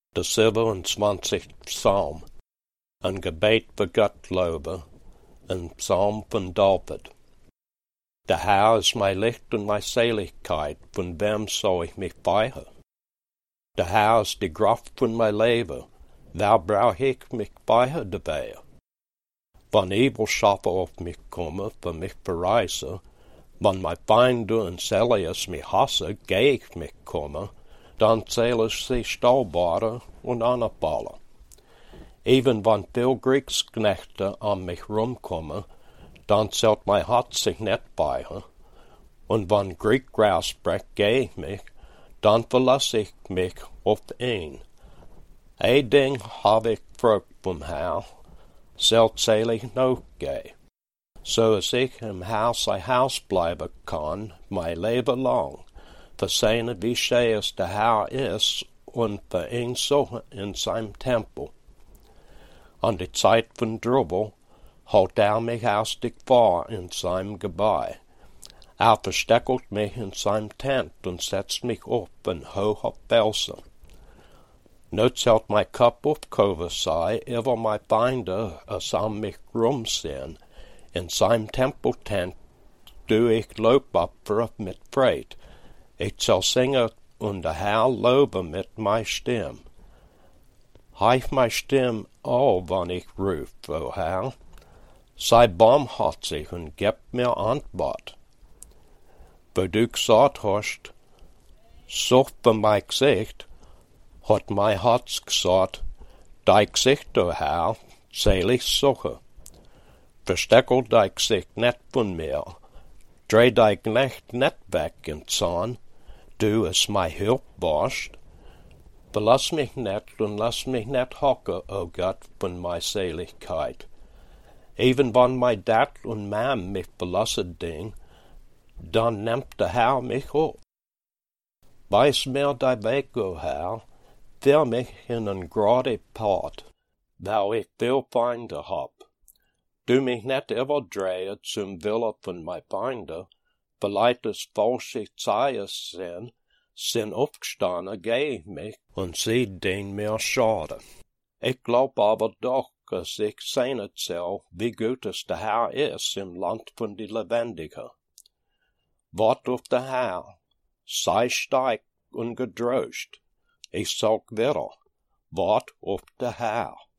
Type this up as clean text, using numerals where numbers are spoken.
Der 27. Psalm, een gebed voor Gottlobe, een psalm van David. De Heer is mijn licht en mijn zaligheid, van wem zal ik mich weigen? De Heer is de kracht van mijn leven, waar brauch ik mich weigen dabei? Wann Evilschaffer auf mich komme, für mich bereise, wann mein Feinde und Zelius mich hasse, gegen mich komme, dann zähle sie Staubare und Anabale. Even wann viel Kriegsknechte an mich rumkommen, dann zählt mein Herz sich nicht weichen. Und wann Krieg rausbricht gegen mich, dann verlasse ich mich auf ihn. Ein Ding habe ich Frucht vom Herr, selbst selig noch geh. So als ich im Haus ein Haus bleiben kann, mein Leben lang, versehne wie schön es der Herr ist und für ihn suchen in seinem Tempel. An die Zeit von Trubel holt mich aus der Gefahr in seinem Gebäude. Versteckelt mich in seinem Tent und setzt mich auf in hoher Felsen. Not zählt mein Kopf aufgehoben sei, über mein Feinde es an mich rumsehen. In seinem Tempeltent du ich Lobopfer mit Freude. Ich soll singen und der Herr loben mit mei Stimme. Heif mei Stimme all, wann ich ruf, o Herr. Sei barmherzig und gib mir Antwort. Wo du gesagt hast, such für mein Gesicht, hat mein Herz gesagt, dein Gesicht, o Herr, selig suche. Versteckel dein Gesicht nicht von mir, dreh dein Knecht nicht weg in Zorn, du es mein Hilfe warst. Verlass mich nicht und lass mich nicht hocken, o Gott, von mei Seligkeit. Even wann mein Dad und Mam mich verlassen ding, dann nimmt der Herr mich auf. Weis mir dein Weg, o Herr, führ mich in ein gerade Pfad, weil ich viel Feinde hab. Du mich nicht überdrehen zum Wille von mei Feinde, vielleicht es falsche Zeichen sind aufgestanden gegen mich und sie den mir schade. Ich glaub aber doch, dass ich sehen soll, wie gut es der Herr ist im Land von die Lebendigen. Wart auf der Herr, sei stark und getrost. Ich sag wieder, wart auf der Herr.